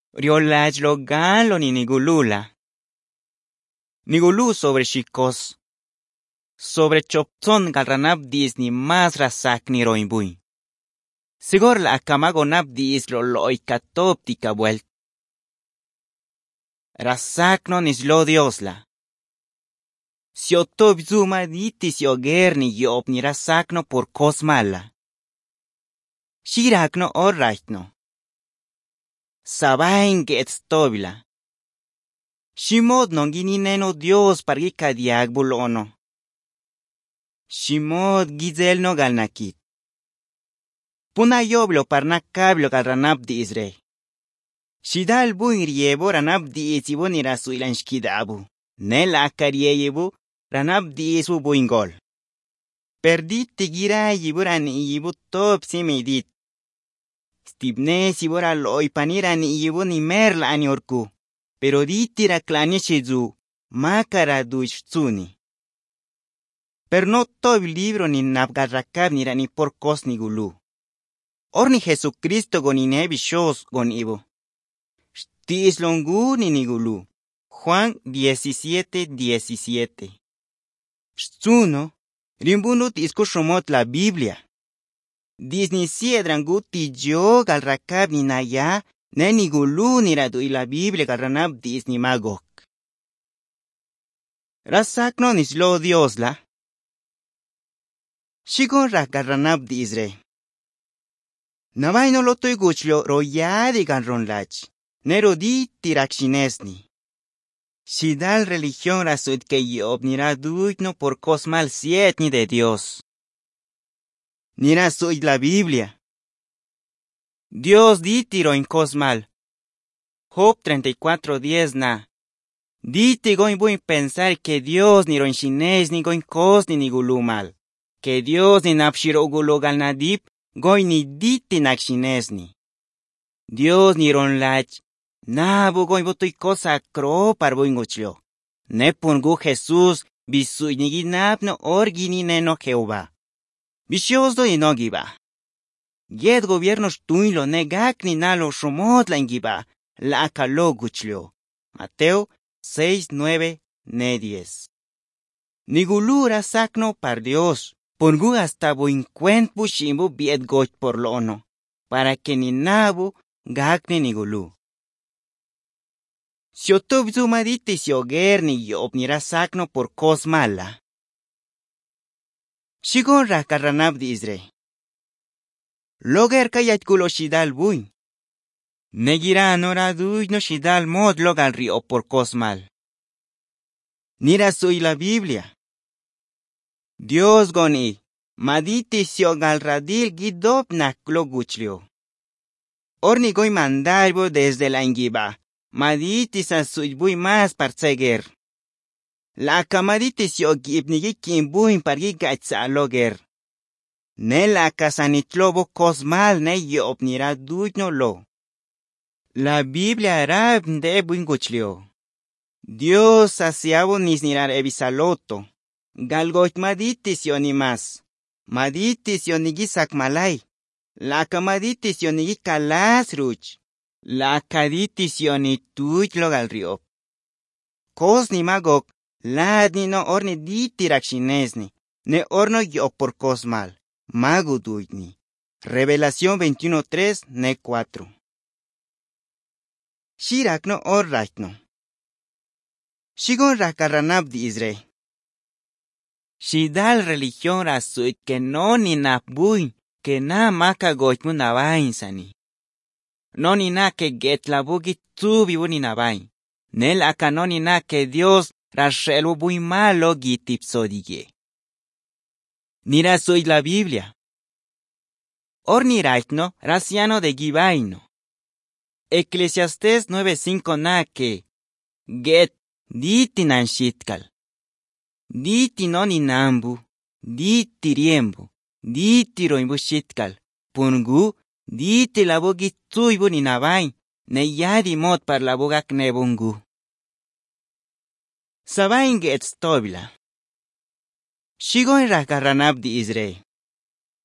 Riolaj lo galo ni nigulula. Nigulu sobre chicos. Sobre chopton galranab dis ni mas rasak ni roimbui. Sigor la akamagonab dis lo loikatoptika vuelt. Rasak no nislo Diosla. Si otob zuma diti si oger ni yob ni rasak no por kosmala. Shirak no orrait no. Sabain gets tobila. Shimod non ginino Dios pargika diag bulono. Shimod gizel no galnakit. Puna yoblo parnakablo galranab di Israel. Shidal buin riebo ranab di isibo ni rasuilan shkidabu. Nela akariebu ranab di isu buin gol. Perdit tigira yiburan yibu top simidit. Stibne sibora loy paniran yibu ni merla ani orku. Pero ditira klani shizu makara duishtsuni. Per no todo libro ni nabgarrakab ni rani por kos ni gulu. Or ni Jesucristo gon inebi shos gon ibo. Shtis longu ni gulu. Juan 17:17. Shtuno, rimbunut isko shomot la Biblia. Disni siedran guti yo galrakab ni naya, ne ni gulu ni radu la Biblia galranab disni magok. Rasak no nislo Dios la. Shigon galranab di Israel. Nawai no lotoy guchlo royadi ganron lach. Nero di tirakshinesni. Shidal religión rasud que yob nira duigno por cosmal siet ni de Dios. Nira soy la Biblia. Dios di tiro en cosmal. Job 34:10 na. Diti goin buen pensar que Dios ni ron shines ni goin kos ni gulumal. Que Dios ni napshiro gulogal nadip goin ni diti nakshinesni. Dios ni ron lach. Nabu goin botoy cosa cro parboingochlo. Nepungu Jesús bisuy niginap no orgini neno Jehová. Bishos do inogiba. Yed gobierno shtuinlo negak ni nalo shumot la ingiba. La akalo guchlo. Mateo 6:9-10. Nigulura sacno par Dios. Pongu hasta boincuent bushimbu biet goch por lono. Para que ni nabu gakni nigulu. Si otob zumaditi si oger ni yob ni rasakno por kos mala. Shigon rakarranab di Israel. Loger kayat kulo shidal buin. Negira anora duy no shidal mod logal rio por kos mal. Nira soy la Biblia. Dios goni. Maditi si ogal radil gidop naklo guchlio. Orni goy mandarbo desde la ingiba. Maditi sa sujbui mas parseger. La kamaditi si ogibnigi kimbuin pargi gatsa loger. Ne la kasanitlobo kosmal ne yobnira dujno lo. La Biblia rab de buinguchlio. Dios asiabo nisnirar ebisaloto. Galgoch maditi si onimas. Maditi si onigisak malay. La kamaditi si onigi kalas ruch. La kaditisioni tuj logal riop. Kos ni magok, lad ni no orni ditirakshinesni, ne orno yo por kos mal, magu duitni. Revelación 21:3, ne 4. Shirak no orraitno. Shigon rakarranab di Israel. Shidal religión rasuit que no ni napbuin, que na maka gochmu navainsani. No ni na que get la bugi tu vivo ni nabai. Nel aka no ni na que Dios rashelu bui malo gitipsodige. Nira soy la Biblia. Or ni raitno rasiano de gibaino. Eclesiastés 9:5 na que get diti nan shitkal. Diti no ni nambu, diti riembu, diti roimbu shitkal. Pungu diti la bogi tuibu ni nabai, ne yadi mod par la bogak nebungu. Sabain gets tobila. Shigoin rakarranab di Israel.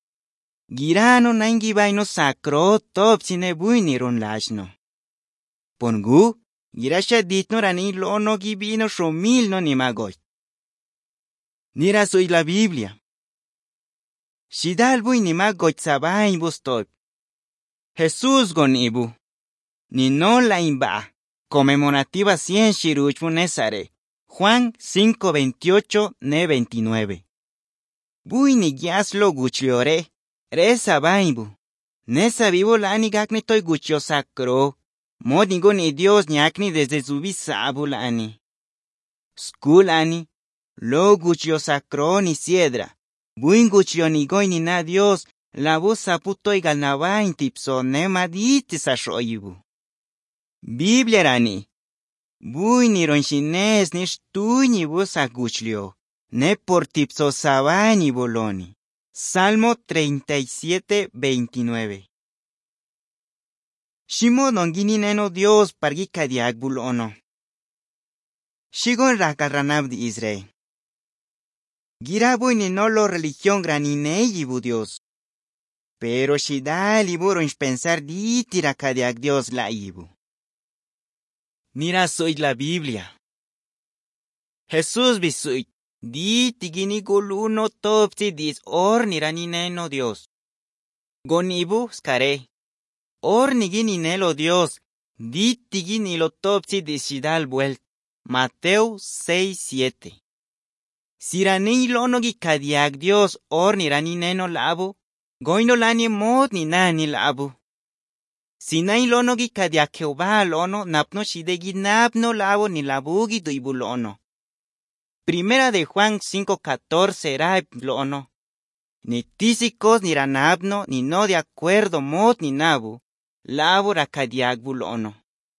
Girano naingi baino sakro top sine buini ron lashno. Pongu, girasha ditno rani lono gibino shomil no ni magoy. Nira soy la Biblia. Shidal bui ni magoy sabain bustoy. Jesús gon ibu. Ni no la imba. Conmemorativa 100 shiruchmu nesare. Juan 5:28 ne 29. Bui ni gyaslo guchliore. Re sabainbu. Nesa vivo lani gakni toy guchio sacro. Modingo ni Dios nyakni desde su bisabu lani. Skul ani. Lo guchio sacro ni siedra. Buin guchio ni goy ni na Dios. La busa putoy galnabain tipso ne maditi sa shoyibu. Biblia rani. Bui ni ronshines ni shtuy ni busa guchlio. Ne por tipso sabay ni boloni. Salmo 37:29. Shimo dongini neno Dios pargi kadiak bulono. Shigon rakalranab di Israel. Girabui ni nolo religión granine yibu Dios. Pero shidal ibu ronsh pensar di tira kadiak Dios la ibu. Nira soy la Biblia. Jesús bisuy. Di tigini guluno topsi dis or nirani neno Dios. Gonibu skare. Or nigini nelo Dios. Di tigini lo topsi dis shidal vuelt. Mateo 6:7. Sirani lonogi kadiak Dios or nirani neno labu. Goino lani mod ni nani labu. Sinai lonogi kadiak Jehová lono napno shidegi napno labo ni labugi duibu lono. Primera de Juan 5:14 raib lono. Ni tísicos ni ranabno ni no de acuerdo mod ni nabu. Labo rakadiak bulono.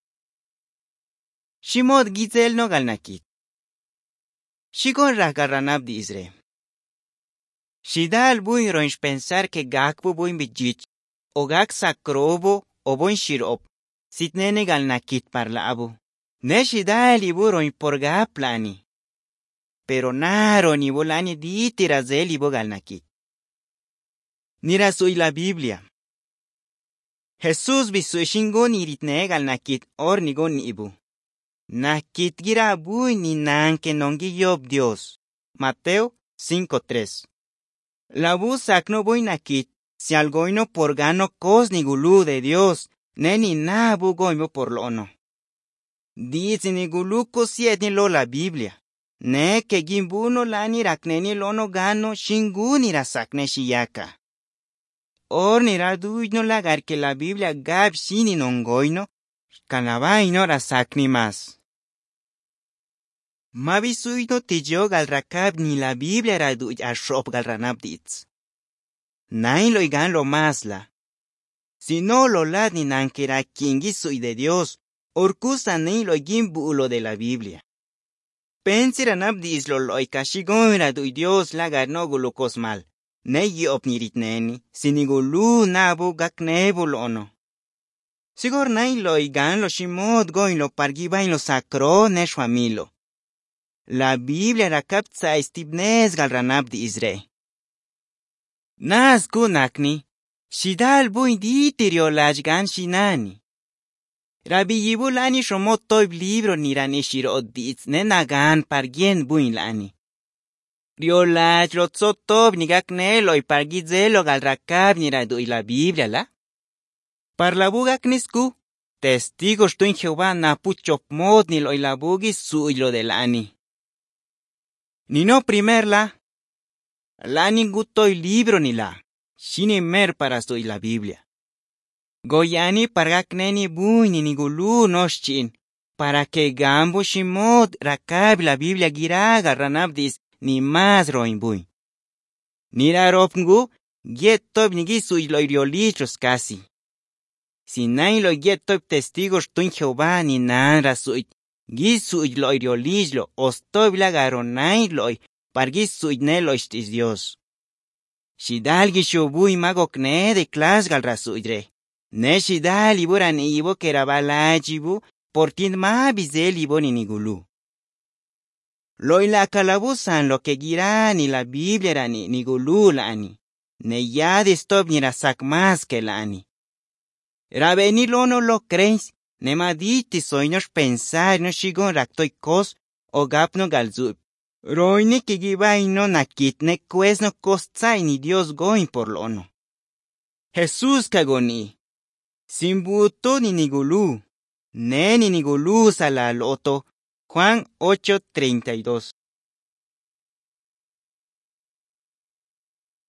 Shimod gizel no galnakit. Shigon rakaranab di Israel. Shidal buin ronsh pensar que gakbu buin bijich. O gak sakrobo o buin shirop. Sitnene galnakit parlabu. Ne shidal ibu ronsh porga plani. Pero naro ni volani di tirazel ibo galnakit. Nira soy la Biblia. Jesús bisushingon iritne galnakit or nigon ibu. Nakit gira bui ni nanke nongi yob Dios. Mateo 5:3. La busak no bui nakit. Si algoino por gano cos ni gulu de Dios. Ne ni nabu goimo por lono. Dice ni gulu cosiet ni lo la Biblia. Ne que gimbuno lani rakneni lono gano shinguni rasakne shiyaka. Or ni raduino lagar que la Biblia gab shini nongoino, kanabaino rasakni mas. Mabisuino tijo gal rakab ni la Biblia raduj ashop gal ranabdits. Nain lo igan lo masla. Si no lo lad ni nankera kingi sui de Dios, orkusa ni lo gimbulo de la Biblia. Pensiranab dis lo loika shigon raduj Dios lagar no gulo kosmal. Neyi opniritneni, sinigulu nabu gaknebu lono. Sigor nain lo igan lo shimod goin lo pargibain lo sacro neshwamilo. La Biblia rakaptsa istibnes galranab di Israel. Nas kunakni, shidal buin di tiriolajgan shinani. Rabi yibulani shomot toib libro nirani shiroditz nenagan pargien buin lani. Riolaj rotsotob nigaknelo y pargizelo galrakab niradu y la Biblia la. Parlabugak nisku, testigos tuin Jehová napuchop mod nilo y la bugi suyo del ani. Ni no primerla, la ninguto y libro ni la, shini mer para soy la Biblia. Goyani pargakneni buin ni nigulu noschin, para que gambo shimod rakab la Biblia giraga ranabdis, ni más roimbuy. Nira ropngu, yetob nigi suy lo iriolichos casi. Si nain lo yetob testigos tuin Jehová ni nan rasuy, gisuy lo iriolichlo, ostob lagaro nain loy, par gisuy nelo istis Dios. Shidal gishubuy magokne de klas gal rasuyre. Ne shidal iburan ibo kerabalajibu, portin ma bizel ibo ni nigulu. Lo y la calabusan lo que gira ni la Biblia rani ni gulula ani. Ne ya de stop ni rasak más que la ani. Rabeni lo no lo crees, Nemaditi soynos pensar no shigon raktoy kos o gapno galzub. Roini kigibaino nakitne cuesno kostzay ni Dios goin por lono. Jesús kagoni. Simbuto ni nigulu. Ne ni nigulu sala loto. Juan 8:32.